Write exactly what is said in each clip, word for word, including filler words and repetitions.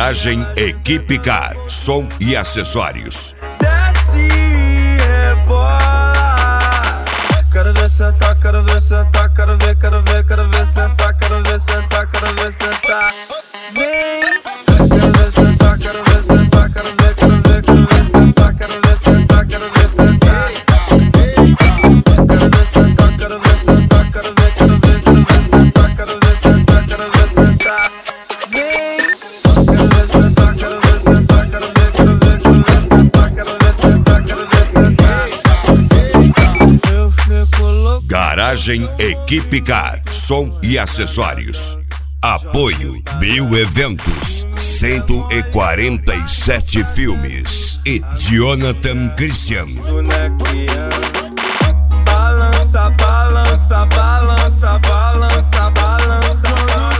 Garagem Equipe Car, som e acessórios. Desce e rebola. Quero ver sentar, quero ver sentar, quero ver, quero ver, quero ver sentar, quero ver sentar, quero ver sentar. Vem. Quero ver sentar, quero ver sentar, quero ver, quero ver, quero ver sentar, quero ver sentar, quero ver sentar. Quero ver sentar, quero ver sentar, quero ver, quero ver, quero ver sentar, quero ver sentar, quero ver sentar. Vem. Quero ver sentar, quero ver sentar, quero ver, quero ver, quero ver sentar, quero ver sentar, quero ver sentar. Eu fico louco. Garagem Equipe Car, som e acessórios. Apoio Bio Eventos, cento e quarenta e sete filmes e Jonathan Christian. Bonequinha. Balança, balança, balança, balança, balança,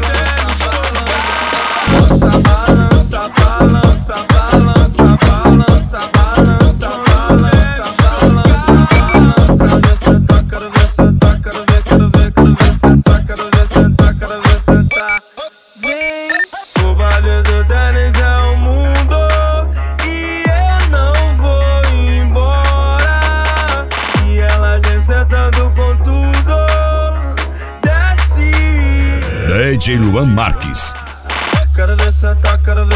balança, balança, balança, balança, balança, balança, balança. Quero ver sentar, quero ver sentar, quero ver, quero ver, quero ver sentar, quero ver sentar, quero ver sentar. Vem. O baile do Denis é o mundo e eu não vou embora. E ela vem sentando com tudo. Desce. D J Luan Marques. Quero ver sentar, quero